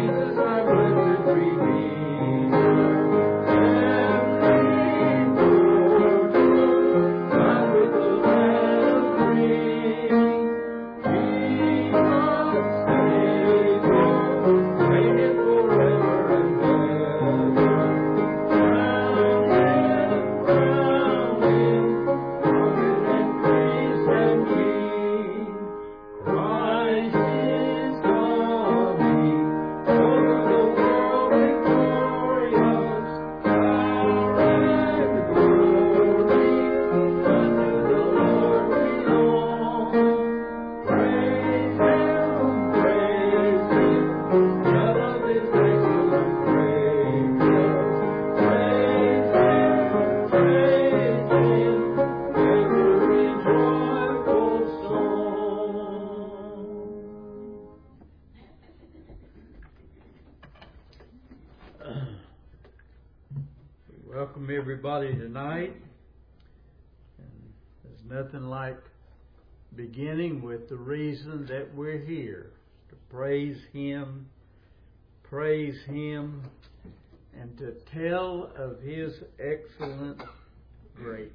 Welcome everybody tonight. And there's nothing like beginning with the reason that we're here, to praise Him, and to tell of His excellent greatness.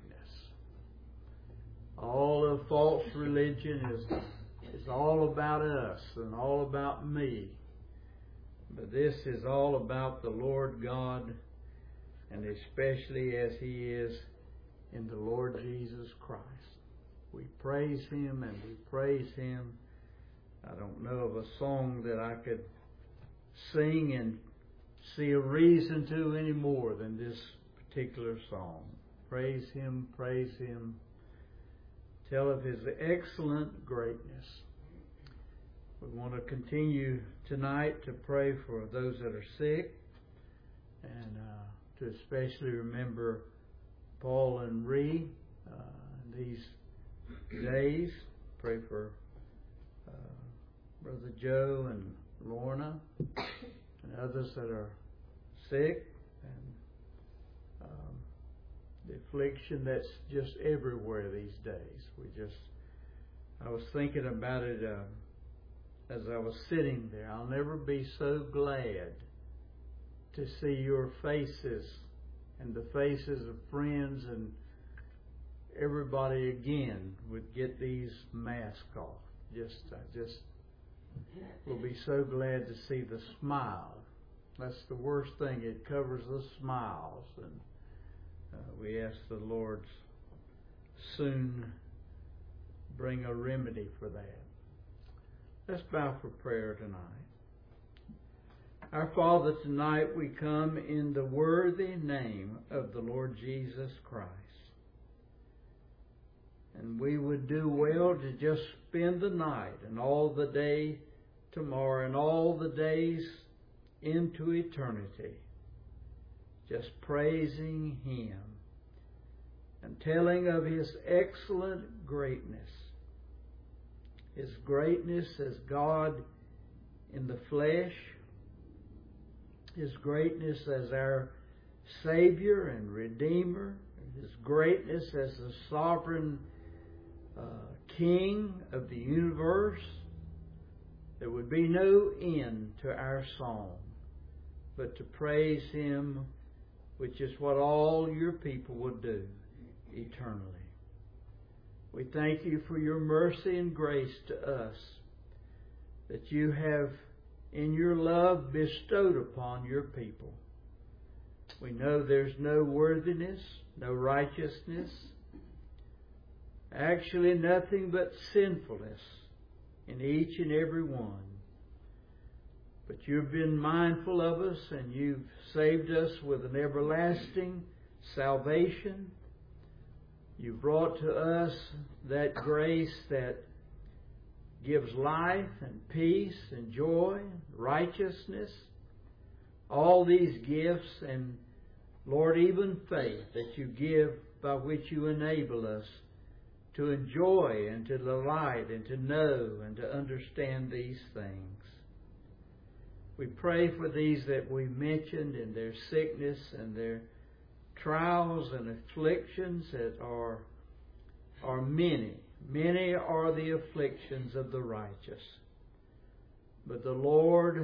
All of false religion is all about us and all about me. But this is all about the Lord God, and especially as He is in the Lord Jesus Christ. We praise Him and we praise Him. I don't know of a song that I could sing and see a reason to any more than this particular song. Praise Him, tell of His excellent greatness. We want to continue tonight to pray for those that are sick, and to especially remember Paul and Ree these days. Pray for Brother Joe and Lorna and others that are sick, and the affliction that's just everywhere these days. I was thinking about it as I was sitting there. I'll never be so glad to see your faces and the faces of friends and everybody again would get these masks off. I just will be so glad to see the smile. That's the worst thing. It covers the smiles, and we ask the Lord soon bring a remedy for that. Let's bow for prayer tonight. Our Father, tonight we come in the worthy name of the Lord Jesus Christ. And we would do well to just spend the night and all the day tomorrow and all the days into eternity just praising Him and telling of His excellent greatness. His greatness as God in the flesh, His greatness as our Savior and Redeemer, His greatness as the sovereign King of the universe. There would be no end to our song but to praise Him, which is what all your people will do eternally. We thank you for your mercy and grace to us, that you have in your love bestowed upon your people. We know there's no worthiness, no righteousness, actually nothing but sinfulness in each and every one. But you've been mindful of us, and you've saved us with an everlasting salvation. You brought to us that grace that gives life and peace and joy, righteousness, all these gifts, and Lord, even faith that you give, by which you enable us to enjoy and to delight and to know and to understand these things. We pray for these that we mentioned in their sickness and their trials and afflictions that are many. Many are the afflictions of the righteous. But the Lord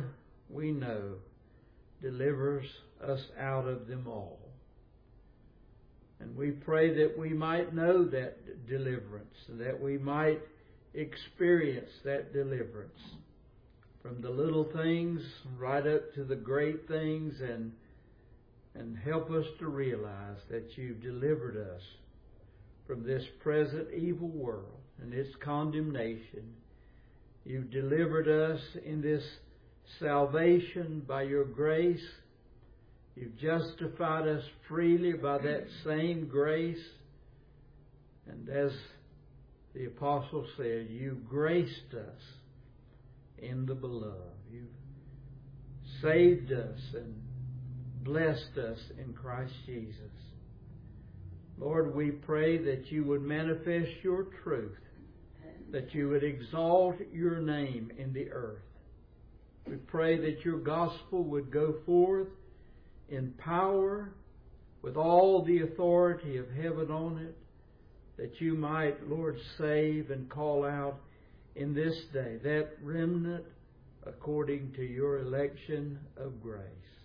we know, delivers us out of them all. And we pray that we might know that deliverance, that we might experience that deliverance from the little things right up to the great things, and help us to realize that you've delivered us from this present evil world and its condemnation. You've delivered us in this salvation by your grace. You've justified us freely by that same grace. And as the apostle said, you've graced us in the beloved. You've saved us and blessed us in Christ Jesus. Lord, we pray that you would manifest your truth, that you would exalt your name in the earth. We pray that your gospel would go forth in power, with all the authority of heaven on it, that you might, Lord, save and call out in this day that remnant according to your election of grace.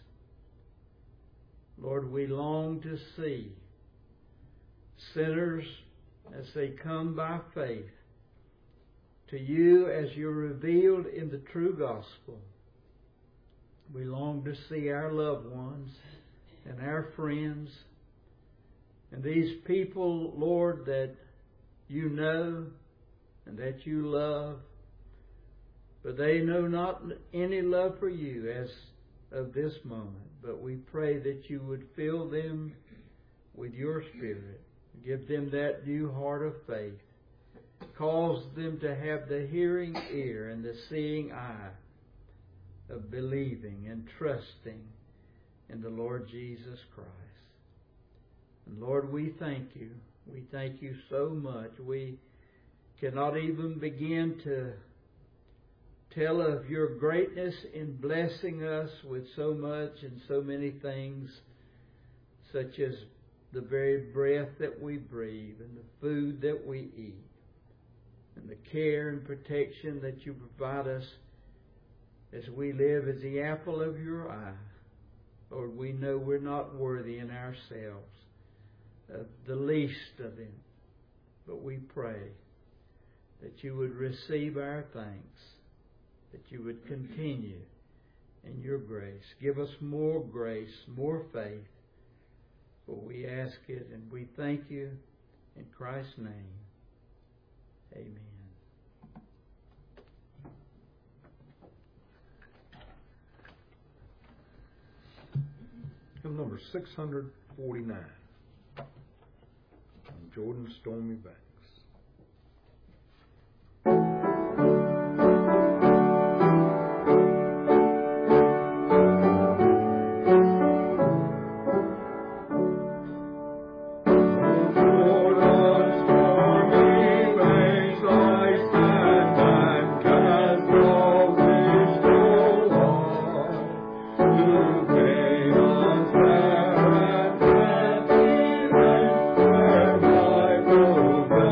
Lord, we long to see sinners as they come by faith to you as you're revealed in the true gospel. We long to see our loved ones and our friends and these people, Lord, that you know and that you love, but they know not any love for you as of this moment. But we pray that you would fill them with your Spirit. Give them that new heart of faith. Cause them to have the hearing ear and the seeing eye of believing and trusting in the Lord Jesus Christ. And Lord, we thank you. We thank you so much. We cannot even begin to tell of your greatness in blessing us with so much and so many things, such as the very breath that we breathe and the food that we eat and the care and protection that you provide us as we live as the apple of your eye. Lord, we know we're not worthy in ourselves of the least of them, but we pray that you would receive our thanks, that you would continue in your grace. Give us more grace, more faith, for we ask it and we thank you in Christ's name. Amen. Hymn number 649 from Jordan's Stormy Banks. Over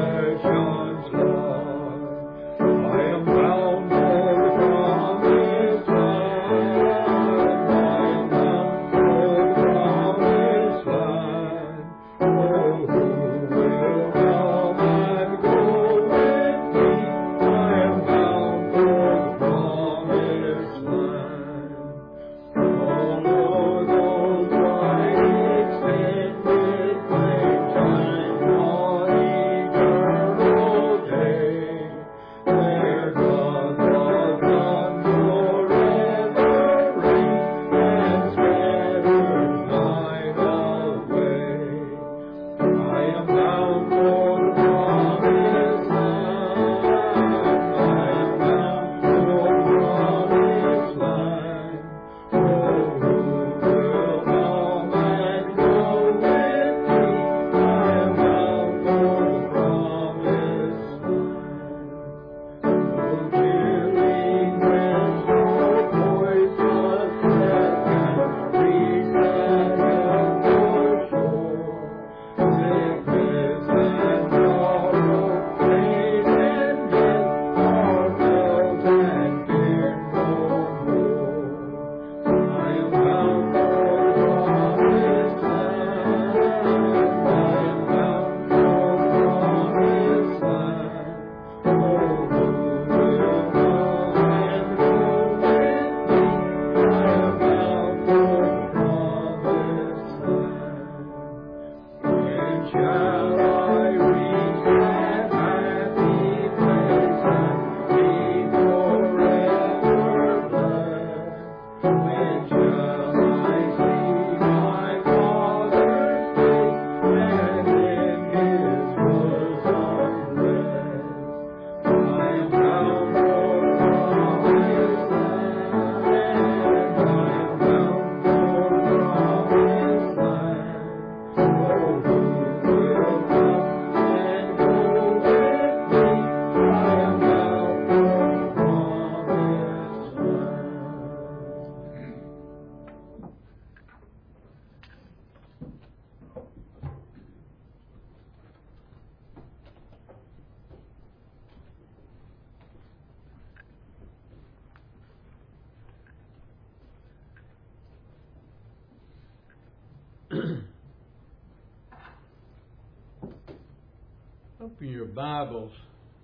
Open your Bibles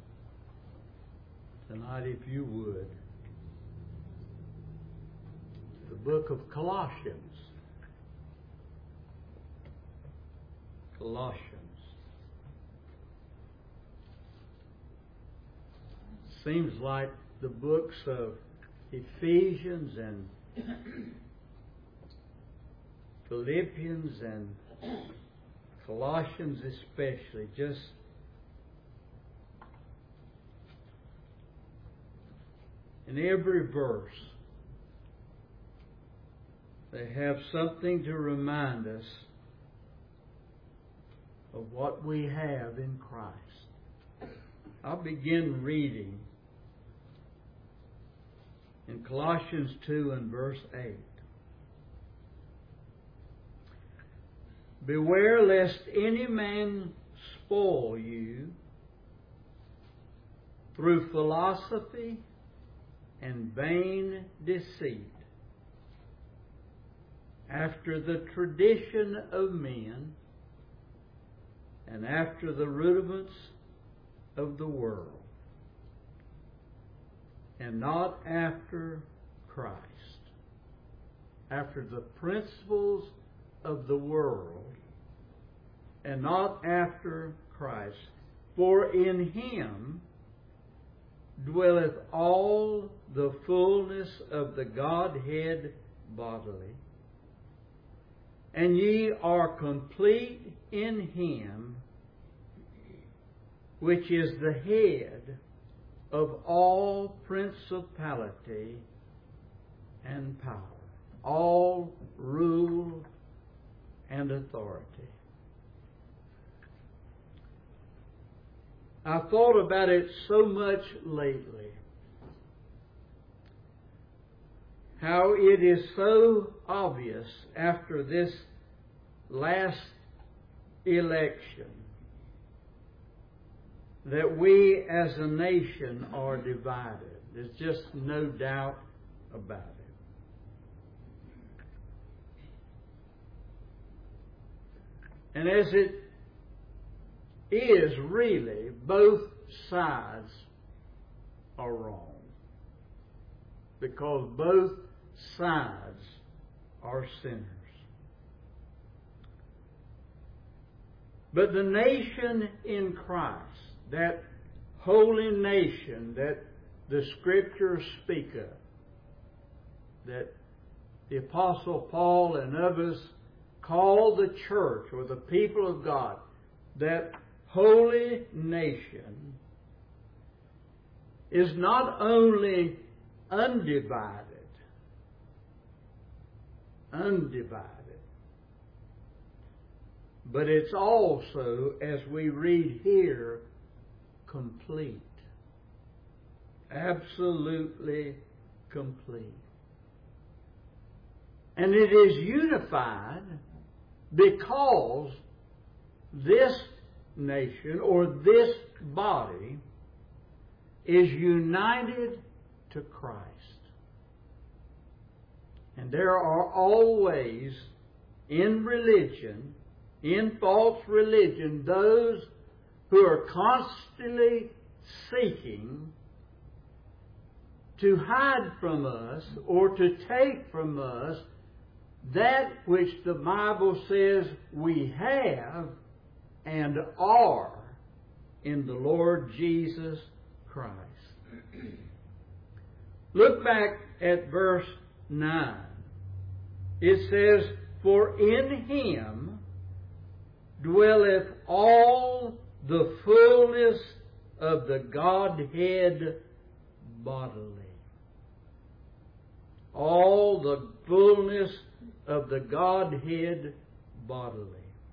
tonight, if you would. The book of Colossians. Colossians. Seems like the books of Ephesians and Philippians and Colossians especially, just in every verse, they have something to remind us of what we have in Christ. I'll begin reading in Colossians 2 and verse 8. Beware lest any man spoil you through philosophy and vain deceit, after the tradition of men and after the rudiments of the world, and not after Christ, after the principles of the world, and not after Christ. For in Him dwelleth all the fullness of the Godhead bodily, and ye are complete in Him, which is the head of all principality and power, all rule and authority. I thought about it so much lately, how it is so obvious after this last election that we as a nation are divided. There's just no doubt about it. And as it is really, both sides are wrong, because both sides are sinners. But the nation in Christ, that holy nation that the Scriptures speak of, that the Apostle Paul and others call the church or the people of God, that holy nation is not only undivided, but it's also, as we read here, complete. Absolutely complete. And it is unified because this nation or this body is united to Christ. And there are always in religion, in false religion, those who are constantly seeking to hide from us or to take from us that which the Bible says we have and are in the Lord Jesus Christ. Look back at verse 9. It says, "For in Him dwelleth all the fullness of the Godhead bodily." All the fullness of the Godhead bodily.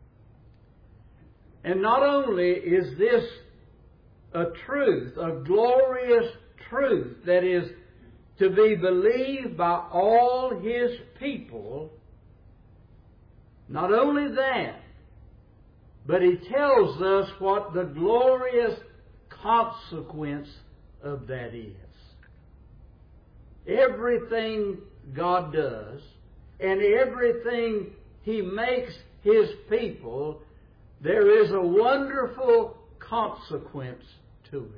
And not only is this a truth, a glorious truth that is to be believed by all His people, not only that, but He tells us what the glorious consequence of that is. Everything God does and everything He makes His people, there is a wonderful consequence to it.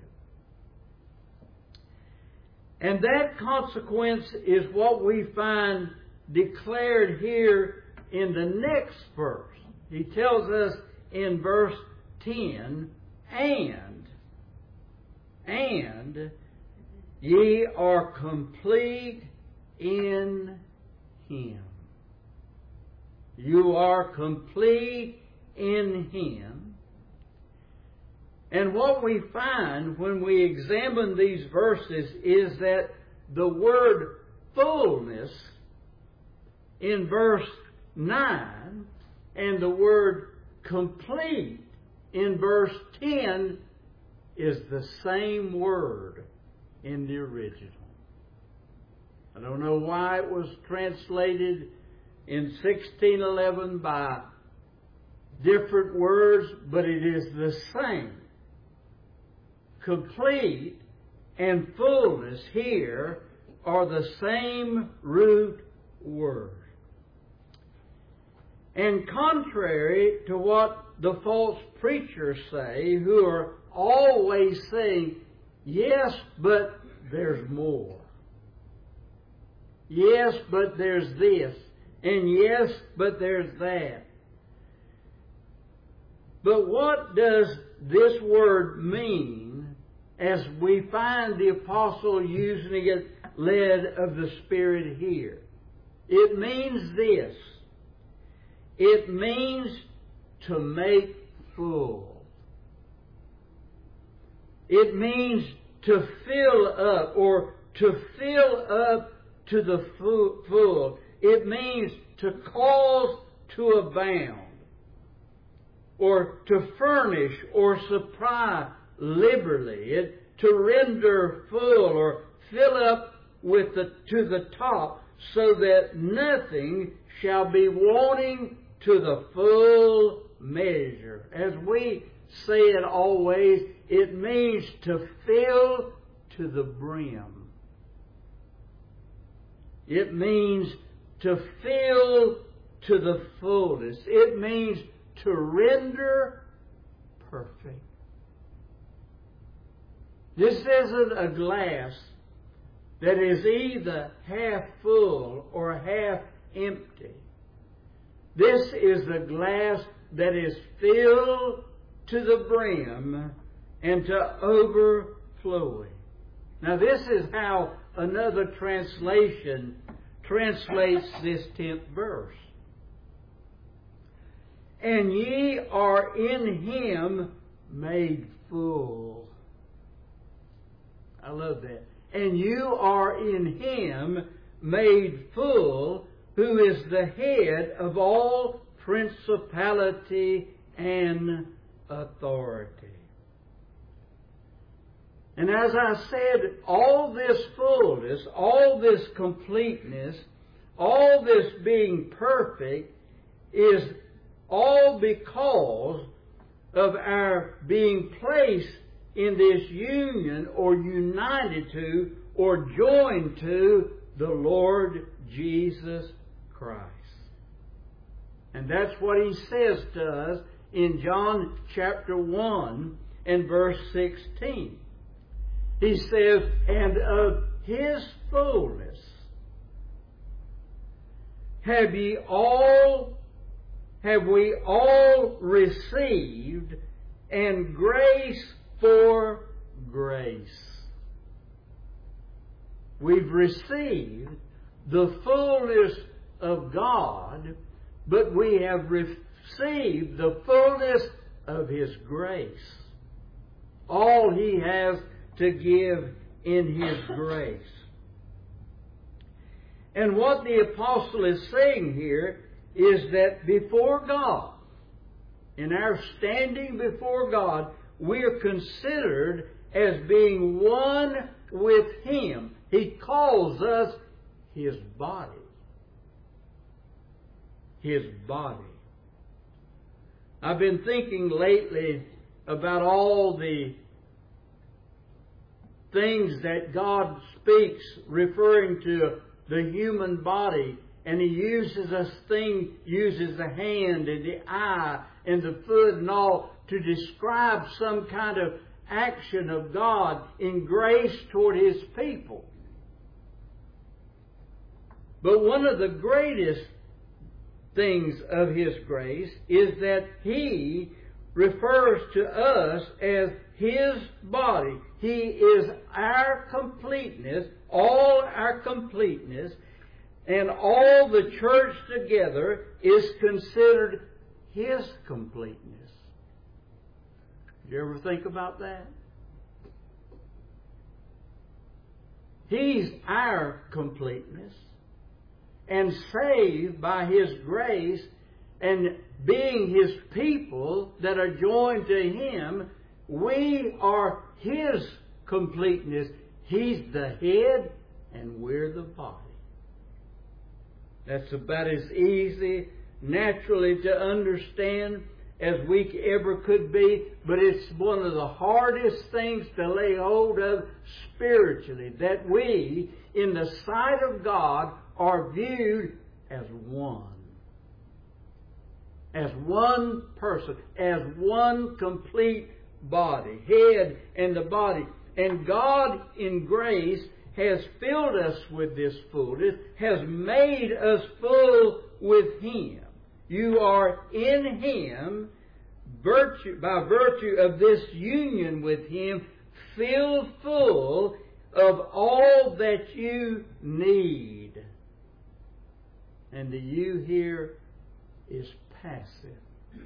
And that consequence is what we find declared here in the next verse. He tells us in verse 10, and ye are complete in Him. You are complete in Him. And what we find when we examine these verses is that the word fullness in verse 9 and the word complete in verse 10 is the same word in the original. I don't know why it was translated in 1611 by different words, but it is the same. Complete and fullness here are the same root word. And contrary to what the false preachers say, who are always saying, yes, but there's more. Yes, but there's this. And yes, but there's that. But what does this word mean as we find the apostle using it led of the Spirit here? It means this. It means to make full. It means to fill up or to fill up to the full. It means to cause to abound or to furnish or supply liberally. To render full or fill up with to the top so that nothing shall be wanting to the full measure. As we say it always, it means to fill to the brim. It means to fill to the fullness. It means to render perfect. This isn't a glass that is either half full or half empty. This is a glass that is filled to the brim and to overflowing. Now this is how another translation translates this 10th verse. And ye are in Him made full. I love that. And you are in Him made full, who is the head of all principality and authority. And as I said, all this fullness, all this completeness, all this being perfect is all because of our being placed in this union or united to or joined to the Lord Jesus Christ. And that's what He says to us in John chapter 1 and verse 16. He says, and of His fullness have we all received, and grace for grace. We've received the fullness of God, but we have received the fullness of His grace. All He has to give in His grace. And what the apostle is saying here is that before God, in our standing before God, we are considered as being one with Him. He calls us His body. His body. I've been thinking lately about all the things that God speaks referring to the human body And He uses uses the hand and the eye and the foot and all to describe some kind of action of God in grace toward His people. But one of the greatest things of His grace is that He refers to us as His body. He is our completeness, all our completeness, and all the church together is considered His completeness. Did you ever think about that? He's our completeness, and saved by His grace, and being His people that are joined to Him, we are His completeness. He's the head, and we're the body. That's about as easy, naturally to understand as we ever could be, but it's one of the hardest things to lay hold of spiritually, that we, in the sight of God, are viewed as one. As one person, as one complete body, head and the body. And God in grace has filled us with this fullness, has made us full with Him. You are in Him, by virtue of this union with Him, filled full of all that you need. And the you here is passive.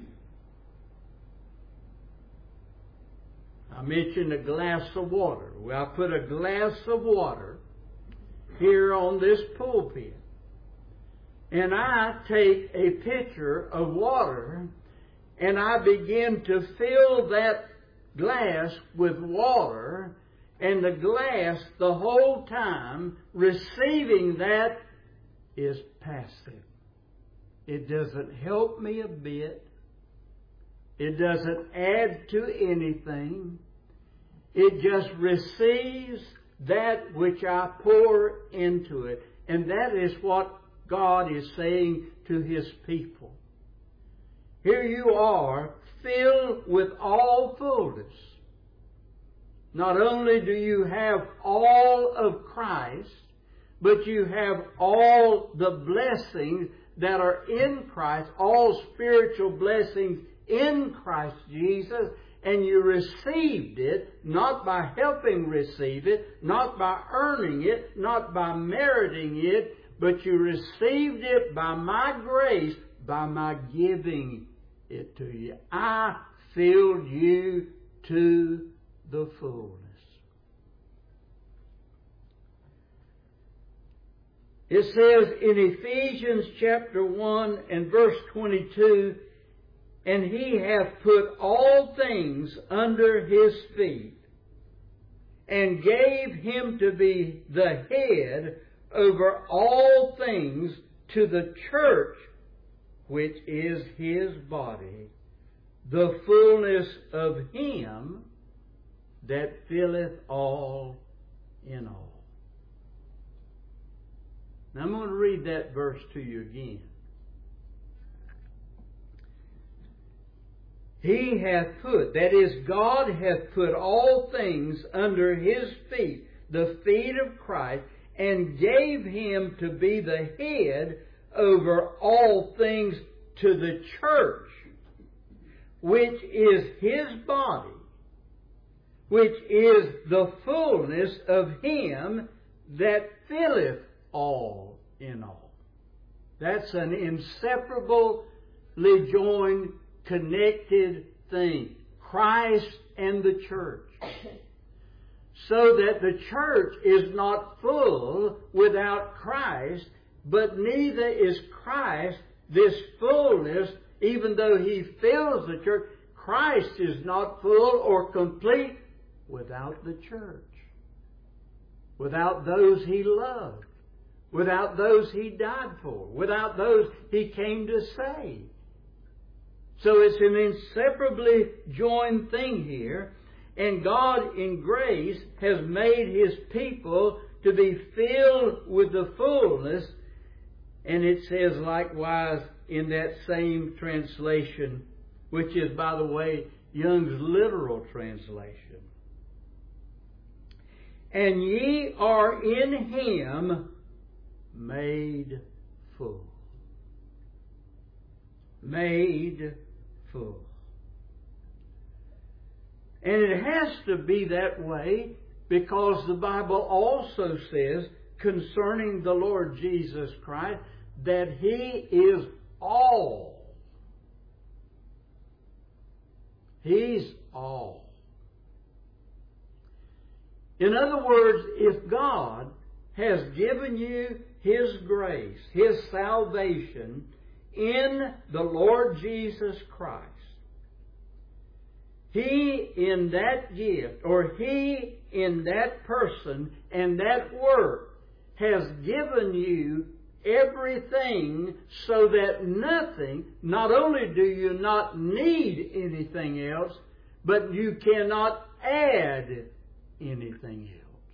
I mentioned a glass of water. Well, I put a glass of water here on this pulpit. And I take a pitcher of water and I begin to fill that glass with water, and the glass the whole time receiving that is passive. It doesn't help me a bit. It doesn't add to anything. It just receives that which I pour into it. And that is what God is saying to His people. Here you are, filled with all fullness. Not only do you have all of Christ, but you have all the blessings that are in Christ, all spiritual blessings in Christ Jesus, and you received it not by helping receive it, not by earning it, not by meriting it, but you received it by my grace, by my giving it to you. I filled you to the fullness. It says in Ephesians chapter 1 and verse 22, and He hath put all things under His feet, and gave Him to be the head over all things to the church, which is His body, the fullness of Him that filleth all in all. Now I'm going to read that verse to you again. He hath put, that is, God hath put all things under His feet, the feet of Christ, and gave Him to be the head over all things to the church, which is His body, which is the fullness of Him that filleth all in all. That's an inseparably joined, connected thing. Christ and the church. So that the church is not full without Christ, but neither is Christ this fullness, even though He fills the church. Christ is not full or complete without the church. Without those He loved. Without those He died for. Without those He came to save. So it's an inseparably joined thing here. And God in grace has made His people to be filled with the fullness And it says likewise in that same translation, which is, by the way, Young's literal translation. And ye are in Him made full. Made full. And it has to be that way because the Bible also says concerning the Lord Jesus Christ that He is all. He's all. In other words, if God has given you His grace, His salvation in the Lord Jesus Christ, He in that gift, or He in that person and that work has given you everything so that nothing, not only do you not need anything else, but you cannot add anything else.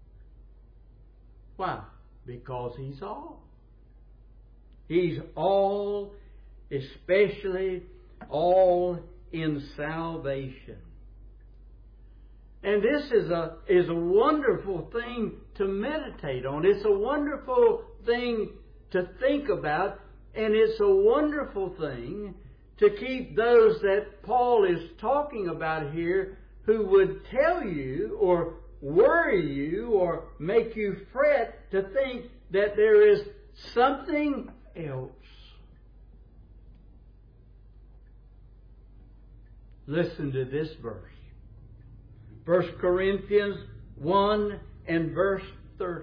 Why? Because He's all. He's all, especially all in salvation. And this is a wonderful thing to meditate on. It's a wonderful thing to think about, and it's a wonderful thing to keep those that Paul is talking about here who would tell you or worry you or make you fret to think that there is something else. Listen to this verse. 1 Corinthians 1 and verse 30.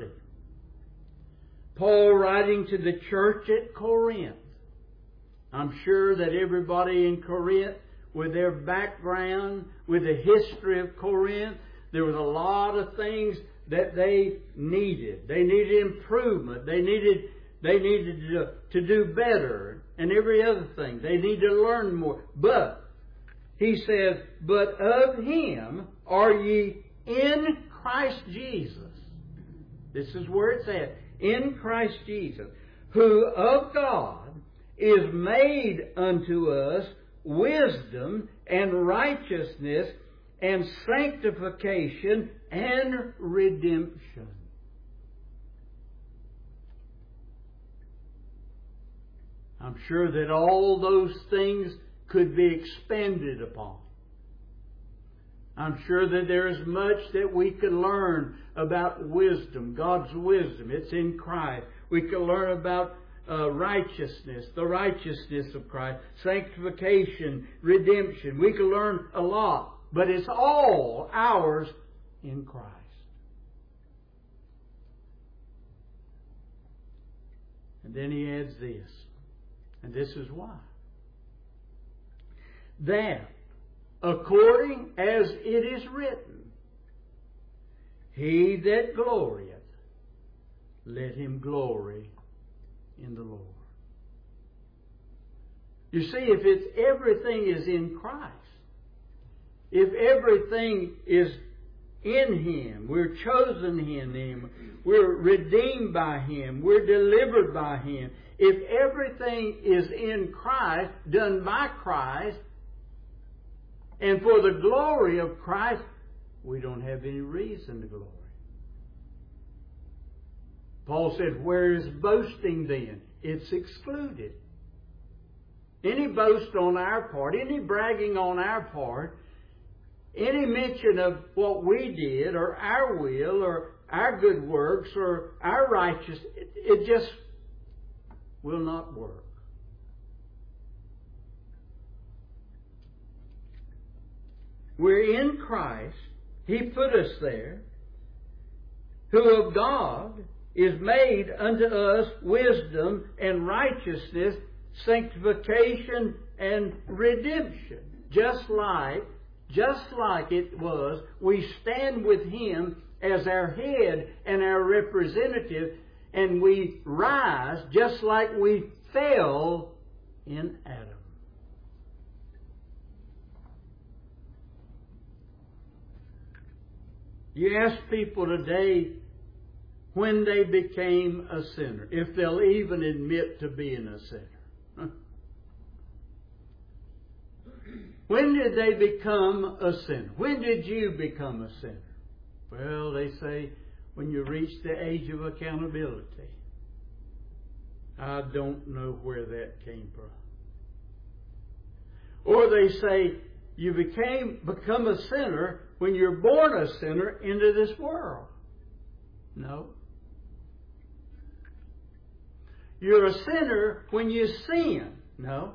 Paul writing to the church at Corinth. I'm sure that everybody in Corinth, with their background, with the history of Corinth, there was a lot of things that they needed. They needed improvement. They needed to do better, and every other thing. They need to learn more. But he says, but of Him are ye in Christ Jesus. This is where it's at. In Christ Jesus, who of God is made unto us wisdom and righteousness and sanctification and redemption. I'm sure that all those things could be expanded upon. I'm sure that there is much that we can learn about wisdom, God's wisdom. It's in Christ. We can learn about righteousness, the righteousness of Christ, sanctification, redemption. We can learn a lot, but it's all ours in Christ. And then he adds this, and this is why. That, according as it is written, he that glorieth, let him glory in the Lord. You see, if it's everything is in Christ, if everything is in Him, we're chosen in Him, we're redeemed by Him, we're delivered by Him, if everything is in Christ, done by Christ, and for the glory of Christ, we don't have any reason to glory. Paul said, where is boasting then? It's excluded. Any boast on our part, any bragging on our part, any mention of what we did or our will or our good works or our righteousness, it just will not work. We're in Christ. He put us there. Who of God is made unto us wisdom and righteousness, sanctification and redemption. Just like it was, we stand with Him as our head and our representative, and we rise just like we fell in Adam. You ask people today, when they became a sinner, if they'll even admit to being a sinner. When did they become a sinner? When did you become a sinner? Well, they say when you reach the age of accountability. I don't know where that came from. Or they say you become a sinner when you're born a sinner into this world. No. You're a sinner when you sin. No.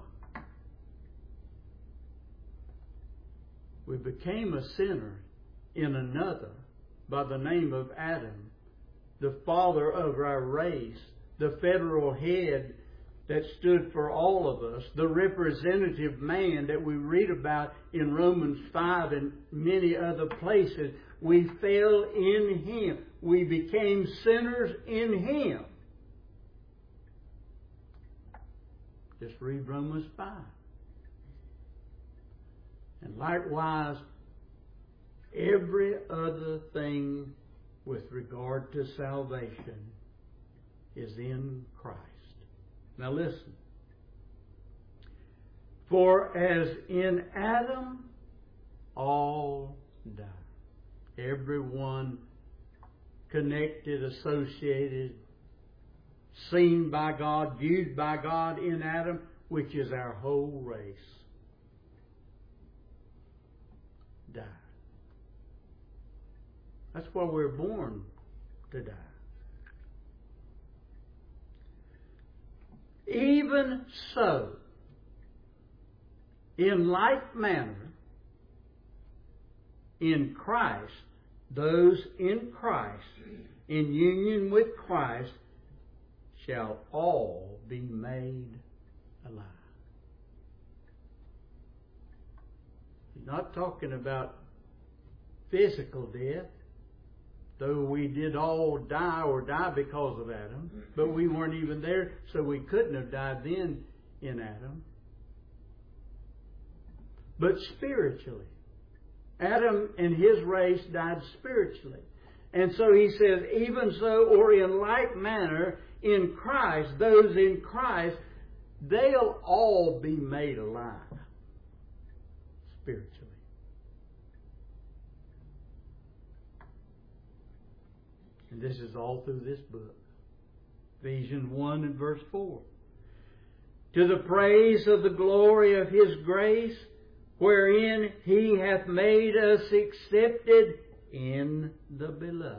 We became a sinner in another by the name of Adam, the father of our race, the federal head that stood for all of us, the representative man that we read about in Romans 5 and many other places. We fell in Him. We became sinners in Him. Just read Romans 5. And likewise, every other thing with regard to salvation is in Christ. Now listen. For as in Adam all die. Everyone connected, associated, seen by God, viewed by God in Adam, which is our whole race, die. That's why we're born to die. Even so, in like manner, in Christ, those in Christ, in union with Christ, shall all be made alive. He's not talking about physical death, though we did all die because of Adam, but we weren't even there, so we couldn't have died then in Adam. But spiritually, Adam and his race died spiritually. And so he says, even so, or in like manner, in Christ, those in Christ, they'll all be made alive spiritually. And this is all through this book. Ephesians 1 and verse 4. To the praise of the glory of His grace, wherein He hath made us accepted in the Beloved.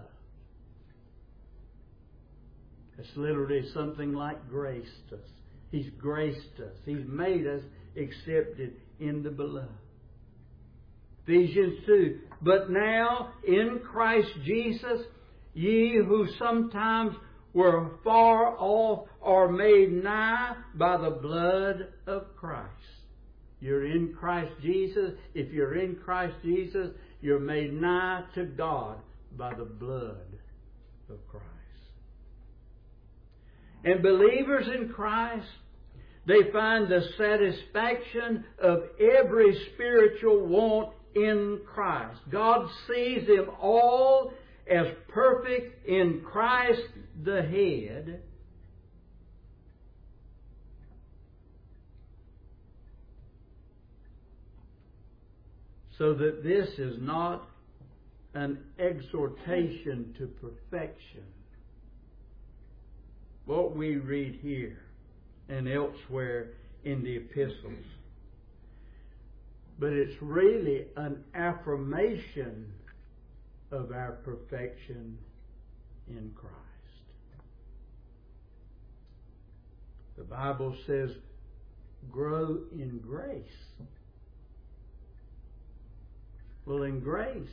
It's literally something like graced us. He's graced us. He's made us accepted in the Beloved. Ephesians 2. But now in Christ Jesus, ye who sometimes were far off are made nigh by the blood of Christ. You're in Christ Jesus. If you're in Christ Jesus, you're made nigh to God by the blood of Christ. And believers in Christ, they find the satisfaction of every spiritual want in Christ. God sees them all as perfect in Christ the head, so that this is not an exhortation to perfection. What we read here and elsewhere in the epistles. But it's really an affirmation of our perfection in Christ. The Bible says, grow in grace. Well, in grace,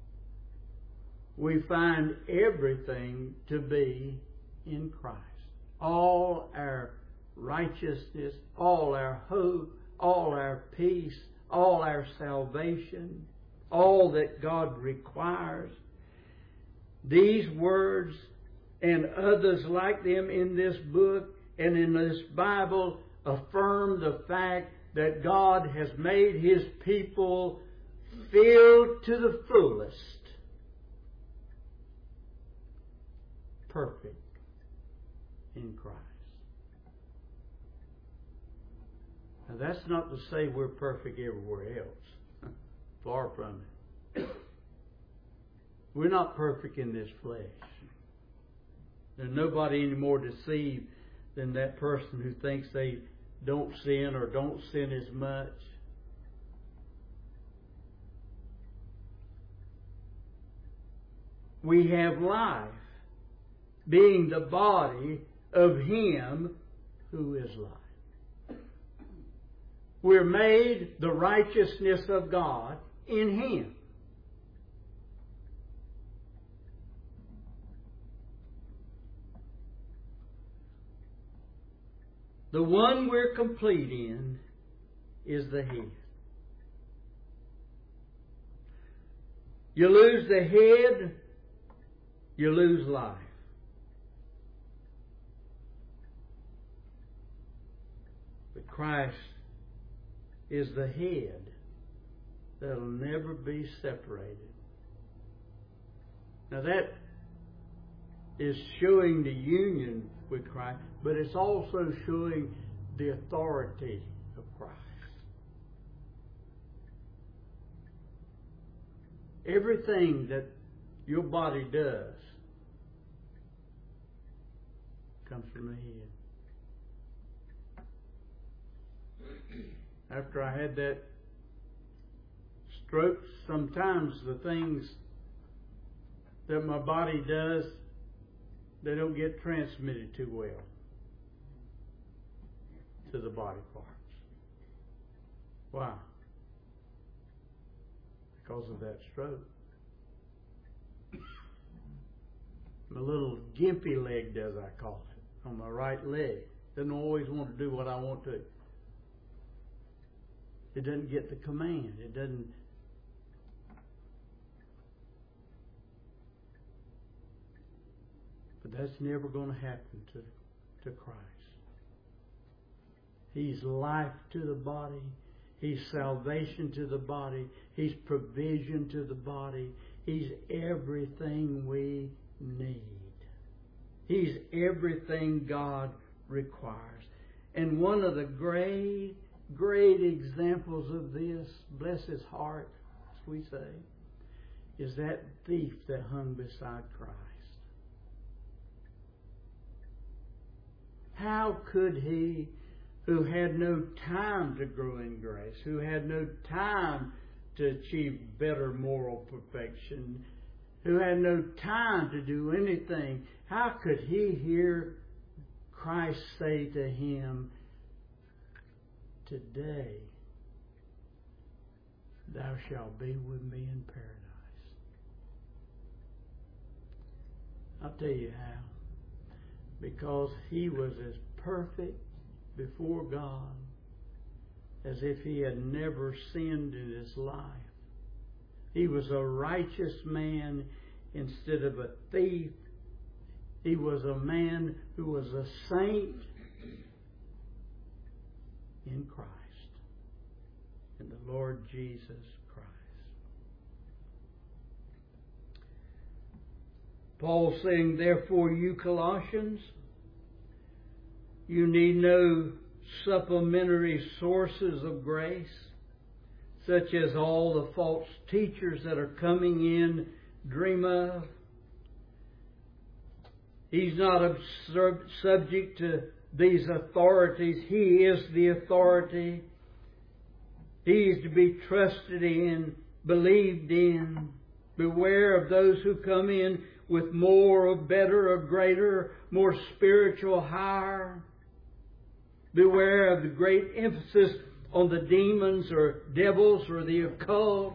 we find everything to be in Christ. All our righteousness, all our hope, all our peace, all our salvation, all that God requires. These words and others like them in this book and in this Bible affirm the fact that God has made His people filled to the fullest, perfect in Christ. Now that's not to say we're perfect everywhere else. Far from it. We're not perfect in this flesh. There's nobody any more deceived than that person who thinks they don't sin or don't sin as much. We have life, being the body of Him who is life. We're made the righteousness of God in Him. The one we're complete in is the head. You lose the head, you lose life. But Christ is the head that'll never be separated. Now that is showing the union with Christ, but it's also showing the authority of Christ. Everything that your body does comes from the head. After I had that stroke, sometimes the things that my body does, they don't get transmitted too well to the body parts. Why? Because of that stroke. My little gimpy leg, as I call it, on my right leg, doesn't always want to do what I want to. It doesn't get the command. It doesn't. But that's never going to happen to Christ. He's life to the body. He's salvation to the body. He's provision to the body. He's everything we need. He's everything God requires. And one of the great examples of this, bless his heart, as we say, is that thief that hung beside Christ. How could he, who had no time to grow in grace, who had no time to achieve better moral perfection, who had no time to do anything, how could he hear Christ say to him, "Today thou shalt be with me in paradise"? I'll tell you how. Because he was as perfect before God as if he had never sinned in his life. He was a righteous man instead of a thief. He was a man who was a saint in Christ, in the Lord Jesus Christ. Paul saying, therefore, you Colossians, you need no supplementary sources of grace, such as all the false teachers that are coming in dream of. He's not subject to these authorities. He is the authority. He is to be trusted in, believed in. Beware of those who come in with more or better or greater, more spiritual higher. Beware of the great emphasis on the demons or devils or the occult.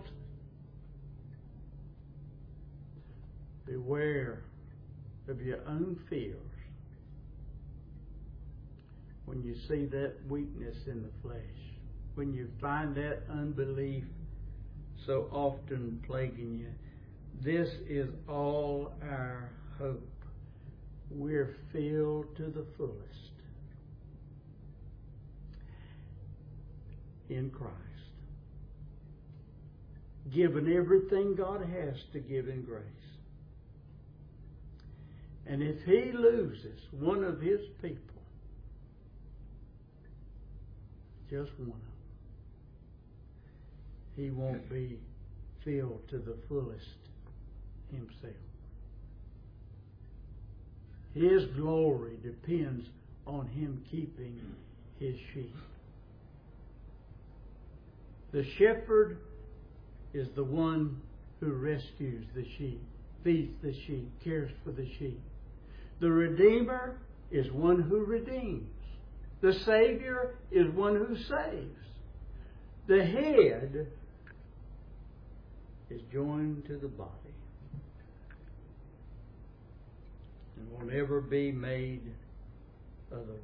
Beware of your own fears when you see that weakness in the flesh, when you find that unbelief so often plaguing you. This is all our hope. We're filled to the fullest in Christ, given everything God has to give in grace. And if He loses one of His people, just one of them, He won't be filled to the fullest Himself. His glory depends on Him keeping His sheep. The shepherd is the one who rescues the sheep, feeds the sheep, cares for the sheep. The Redeemer is one who redeems. The Savior is one who saves. The head is joined to the body and will never be made otherwise.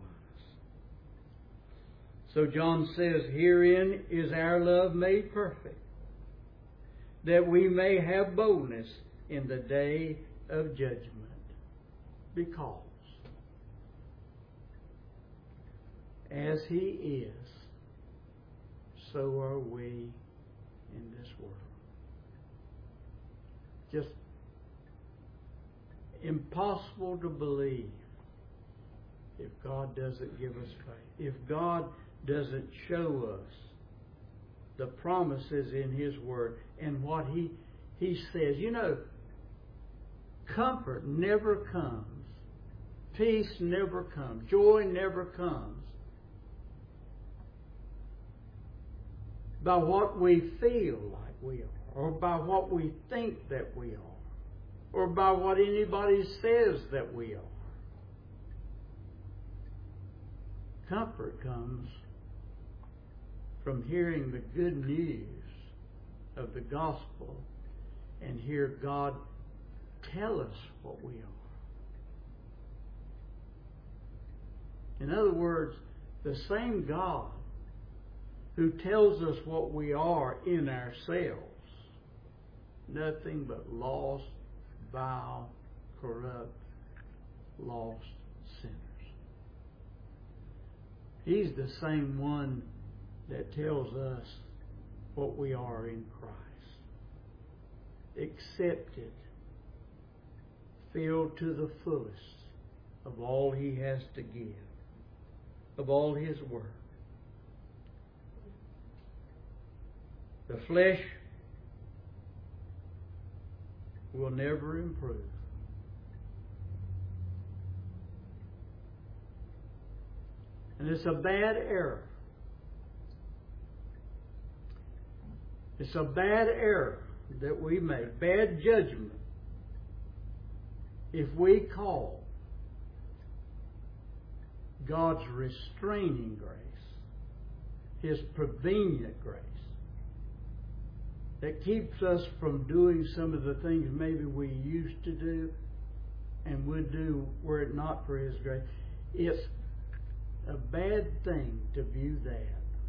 So John says, herein is our love made perfect, that we may have boldness in the day of judgment. Because as He is, so are we in this world. Just impossible to believe if God doesn't give us faith. If God doesn't show us the promises in His Word and what He says. You know, comfort never comes. Peace never comes. Joy never comes by what we feel like we are, or by what we think that we are, or by what anybody says that we are. Comfort comes from hearing the good news of the gospel and hear God tell us what we are. In other words, the same God who tells us what we are in ourselves, nothing but lost, vile, corrupt, lost sinners. He's the same one that tells us what we are in Christ. Accepted, filled to the fullest of all He has to give, of all His Word. The flesh will never improve. And it's a bad error. It's a bad error that we make, bad judgment, if we call God's restraining grace, His prevenient grace, that keeps us from doing some of the things maybe we used to do and would do were it not for His grace. It's a bad thing to view that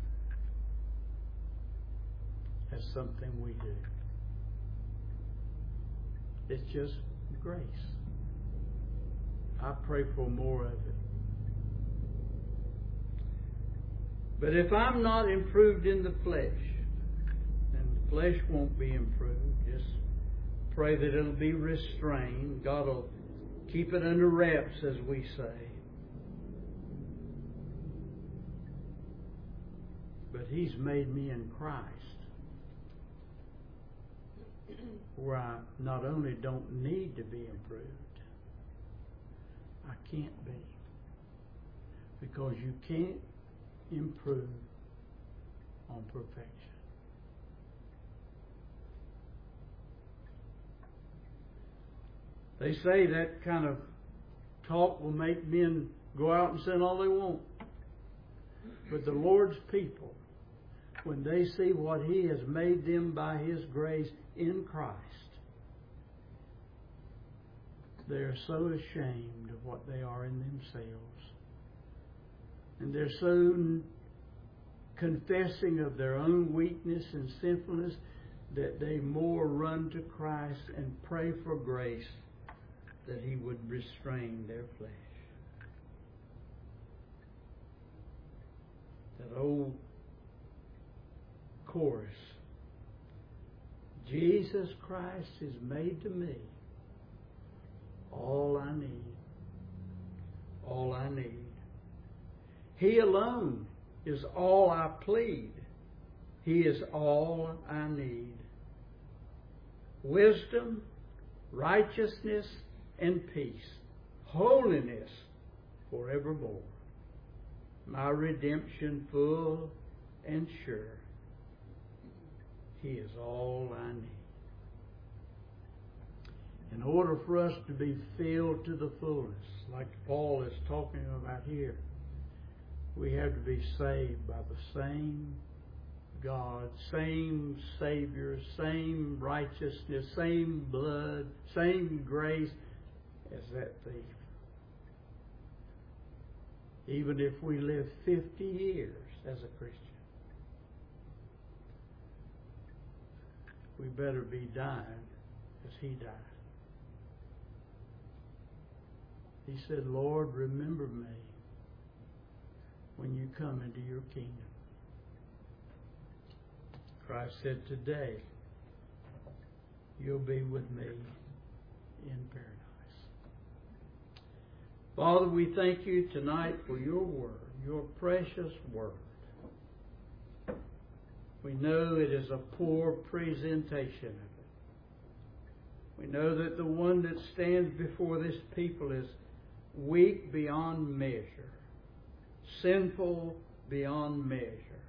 as something we do. It's just grace. I pray for more of it. But if I'm not improved in the flesh, then the flesh won't be improved. Just pray that it'll be restrained. God will keep it under wraps, as we say. But He's made me in Christ, where I not only don't need to be improved, I can't be. Because you can't improve on perfection. They say that kind of talk will make men go out and sin all they want. But the Lord's people, when they see what He has made them by His grace in Christ, they are so ashamed of what they are in themselves. And they're so confessing of their own weakness and sinfulness that they more run to Christ and pray for grace that He would restrain their flesh. That old chorus, Jesus Christ is made to me all I need. All I need. He alone is all I plead. He is all I need. Wisdom, righteousness, and peace. Holiness forevermore. My redemption full and sure. He is all I need. In order for us to be filled to the fullness, like Paul is talking about here, we have to be saved by the same God, same Savior, same righteousness, same blood, same grace as that thief. Even if we live 50 years as a Christian, we better be dying as He died. He said, Lord, remember me when you come into your kingdom. Christ said, today you'll be with me in paradise. Father, we thank you tonight for your word, your precious word. We know it is a poor presentation of it. We know that the one that stands before this people is weak beyond measure, sinful beyond measure.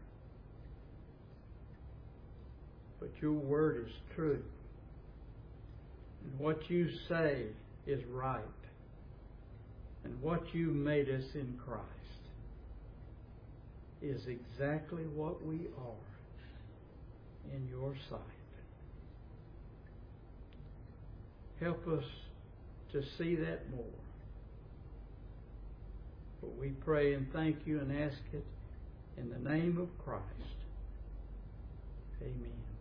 But your word is true. And what you say is right. And what you made us in Christ is exactly what we are in your sight. Help us to see that more. But we pray and thank you and ask it in the name of Christ. Amen.